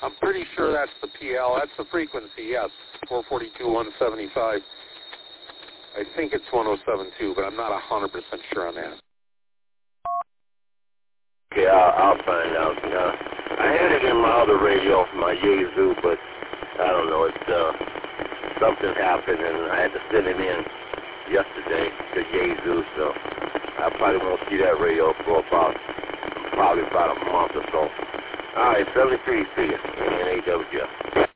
I'm pretty sure that's the PL. That's the frequency, yes. 442, 175. I think it's 107.2, but I'm not 100% sure on that. Okay, I'll find out. I had it in my other radio, my Yazoo, but I don't know. Something happened, and I had to send it in yesterday to Yazoo, so I probably won't see that radio for probably about a month or so. All right, 73, see you, NAWF.